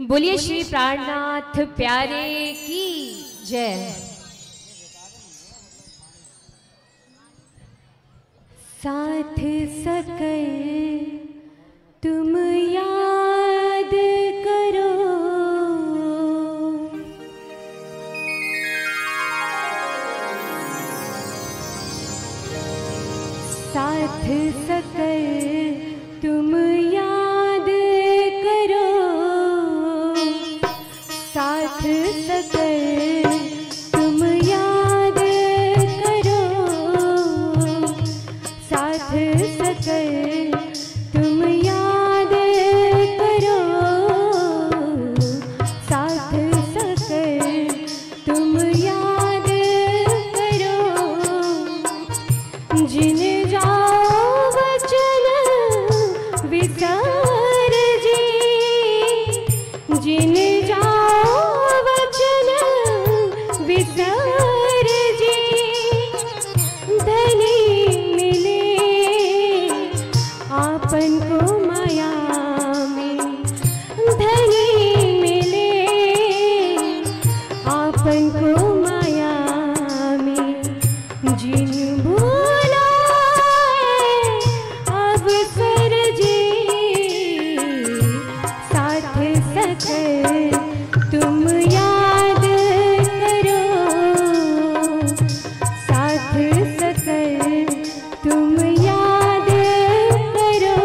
बोलिए श्री प्राणनाथ प्यारे की जय। साथ सकर तुम याद करो, साथ सकर तुम याद करो, साथ सकर तुम याद करो, साथ सकर तुम याद करो, साथ सकर तुम याद करो। जिन जाओ वचन विसार जी, जिन जाओ वचन विसार जी, धनी मिले आपन को माया में, धनी मिले आपन को माया में। जिन भूला अब सर जी, साथ सकर तुम याद करो, साथ सकर तुम याद करो।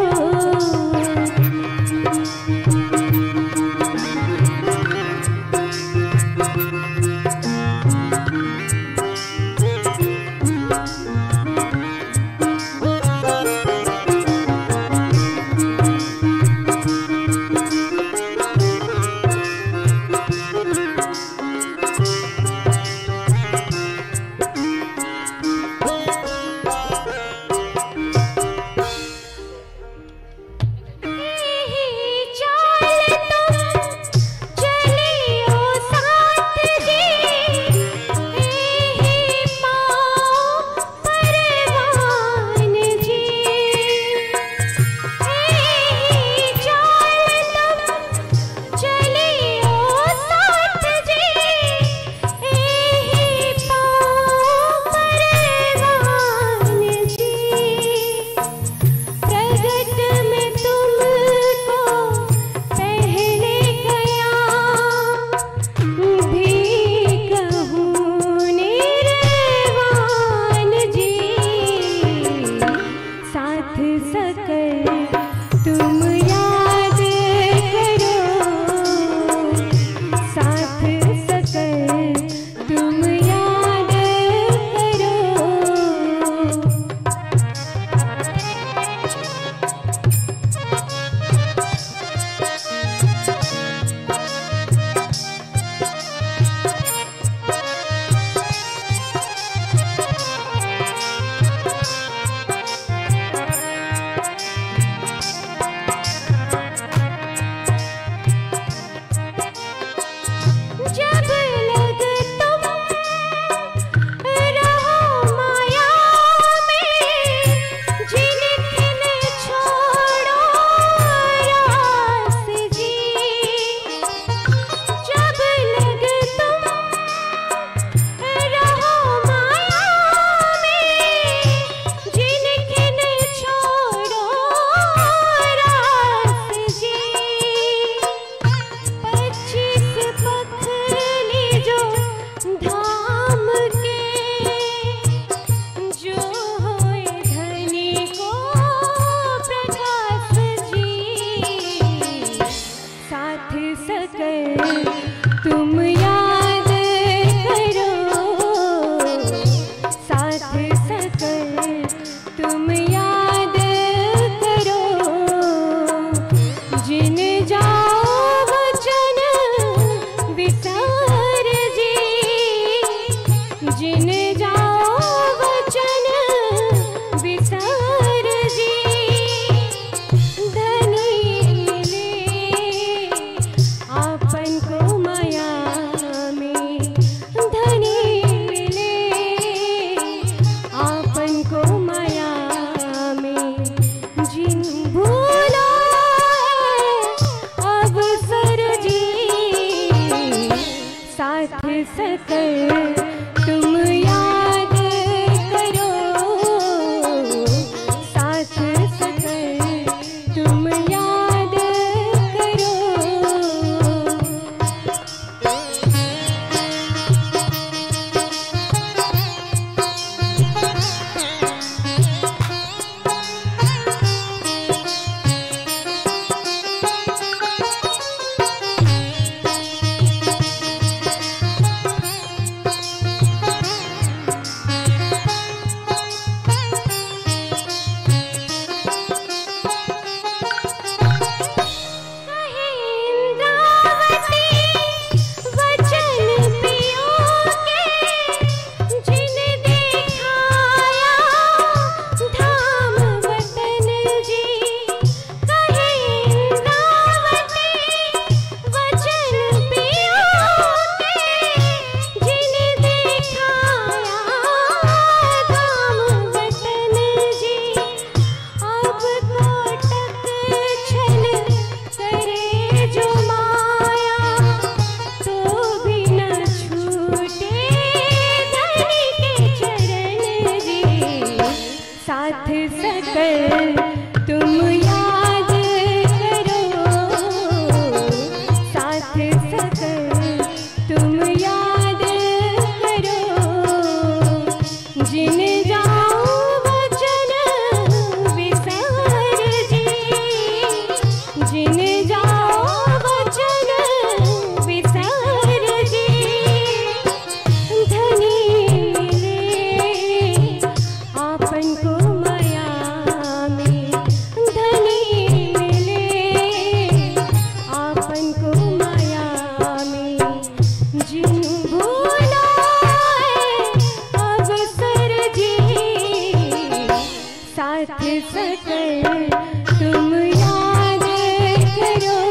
सकल तुम याद करो,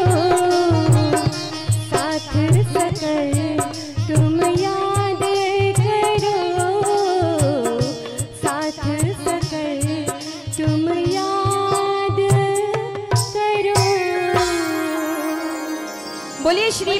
साथ सकल तुम याद करो, साथ सकल तुम याद करो। बोलिए श्री